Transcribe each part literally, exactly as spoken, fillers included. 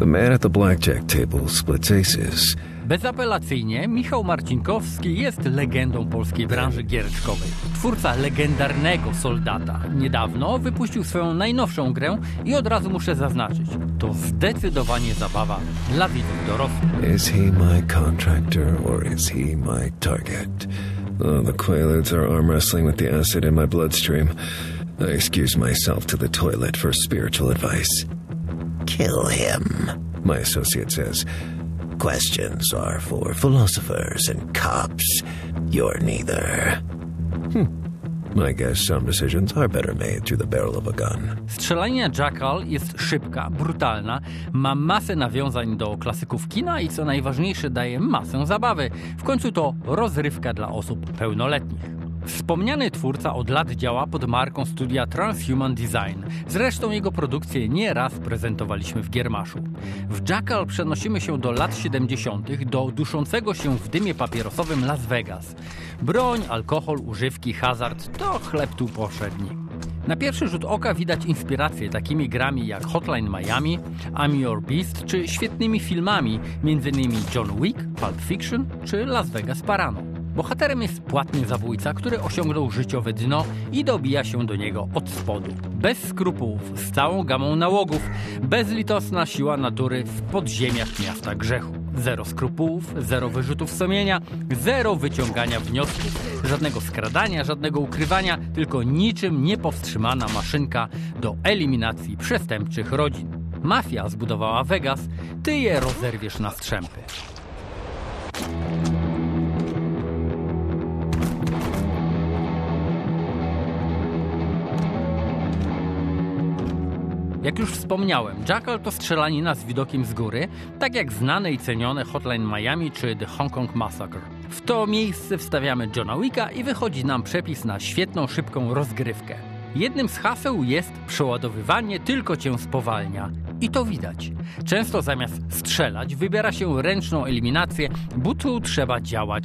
man at the blackjack table splits aces. Bezapelacyjnie Michał Marcinkowski jest legendą polskiej branży giereczkowej. Twórca legendarnego Soldata niedawno wypuścił swoją najnowszą grę i od razu muszę zaznaczyć, to zdecydowanie zabawa dla widzów dorosłych. Is he my contractor or is he my target? Oh, the Quaaludes are arm wrestling with the acid in my bloodstream. I excuse myself to the toilet for spiritual advice. Kill him, my associate says. Questions are for philosophers and cops. You're neither. Hmm. I guess some decisions are better made through the barrel of a gun. Strzelanina Jackal jest szybka, brutalna, ma masę nawiązań do klasyków kina i co najważniejsze daje masę zabawy. W końcu to rozrywka dla osób pełnoletnich. Wspomniany twórca od lat działa pod marką studia Transhuman Design. Zresztą jego produkcje nieraz prezentowaliśmy w Giermaszu. W Jackal przenosimy się do lat siedemdziesiątych, do duszącego się w dymie papierosowym Las Vegas. Broń, alkohol, używki, hazard to chleb tu powszedni. Na pierwszy rzut oka widać inspiracje takimi grami jak Hotline Miami, I'm Your Beast czy świetnymi filmami, m.in. John Wick, Pulp Fiction czy Las Vegas Parano. Bohaterem jest płatny zabójca, który osiągnął życiowe dno i dobija się do niego od spodu. Bez skrupułów, z całą gamą nałogów, bezlitosna siła natury w podziemiach miasta grzechu. Zero skrupułów, zero wyrzutów sumienia, zero wyciągania wniosków, żadnego skradania, żadnego ukrywania, tylko niczym niepowstrzymana maszynka do eliminacji przestępczych rodzin. Mafia zbudowała Vegas, ty je rozerwiesz na strzępy. Jak już wspomniałem, Jackal to strzelanina z widokiem z góry, tak jak znane i cenione Hotline Miami czy The Hong Kong Massacre. W to miejsce wstawiamy Johna Wicka i wychodzi nam przepis na świetną, szybką rozgrywkę. Jednym z haseł jest przeładowywanie tylko cię spowalnia. I to widać. Często zamiast strzelać wybiera się ręczną eliminację, bo tu trzeba działać.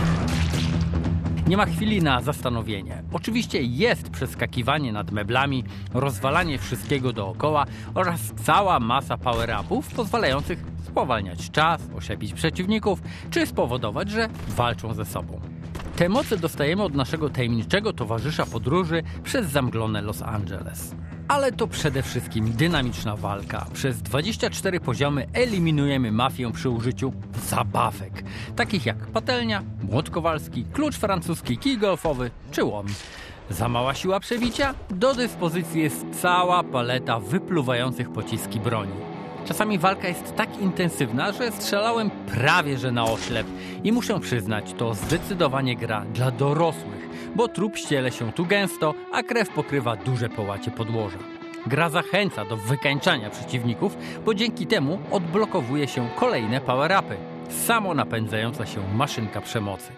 Nie ma chwili na zastanowienie. Oczywiście jest przeskakiwanie nad meblami, rozwalanie wszystkiego dookoła oraz cała masa power-upów pozwalających spowalniać czas, oślepić przeciwników czy spowodować, że walczą ze sobą. Te moce dostajemy od naszego tajemniczego towarzysza podróży przez zamglone Los Angeles. Ale to przede wszystkim dynamiczna walka. Przez dwadzieścia cztery poziomy eliminujemy mafię przy użyciu zabawek, takich jak patelnia, młot kowalski, klucz francuski, kij golfowy czy łom. Za mała siła przebicia? Do dyspozycji jest cała paleta wypluwających pociski broni. Czasami walka jest tak intensywna, że strzelałem prawie że na oślep i muszę przyznać, to zdecydowanie gra dla dorosłych, bo trup ściele się tu gęsto, a krew pokrywa duże połacie podłoża. Gra zachęca do wykańczania przeciwników, bo dzięki temu odblokowuje się kolejne power-upy. Samo napędzająca się maszynka przemocy.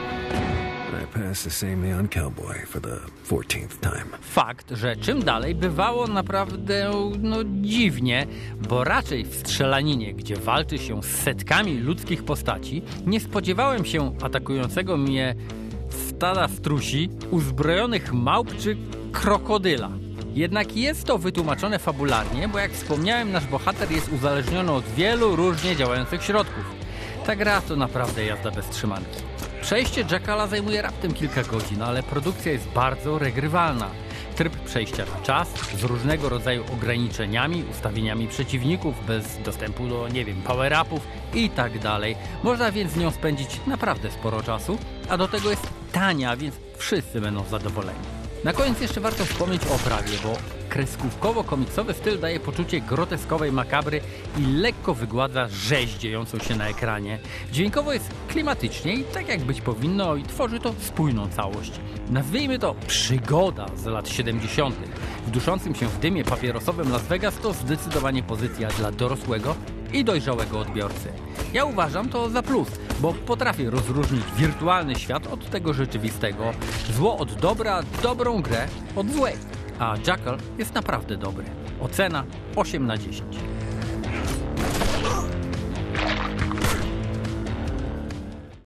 I passed the same neon cowboy for the fourteenth time. Fakt, że czym dalej bywało naprawdę no dziwnie, bo raczej w strzelaninie, gdzie walczy się z setkami ludzkich postaci, nie spodziewałem się atakującego mnie stada strusi, uzbrojonych małp czy krokodyla. Jednak jest to wytłumaczone fabularnie, bo jak wspomniałem, nasz bohater jest uzależniony od wielu różnie działających środków. Ta gra to naprawdę jazda bez trzymanki. Przejście Jackala zajmuje raptem kilka godzin, ale produkcja jest bardzo regrywalna. Tryb przejścia na czas, z różnego rodzaju ograniczeniami, ustawieniami przeciwników, bez dostępu do, nie wiem, power-upów i tak dalej. Można więc z nią spędzić naprawdę sporo czasu, a do tego jest tania, więc wszyscy będą zadowoleni. Na koniec jeszcze warto wspomnieć o oprawie, bo kreskówkowo-komiksowy styl daje poczucie groteskowej makabry i lekko wygładza rzeź dziejącą się na ekranie. Dźwiękowo jest klimatycznie i tak jak być powinno i tworzy to spójną całość. Nazwijmy to przygoda z lat siedemdziesiątych. W duszącym się w dymie papierosowym Las Vegas to zdecydowanie pozycja dla dorosłego i dojrzałego odbiorcy. Ja uważam to za plus, bo potrafię rozróżnić wirtualny świat od tego rzeczywistego, zło od dobra, dobrą grę od złej. A Jackal jest naprawdę dobry. Ocena osiem na dziesięć.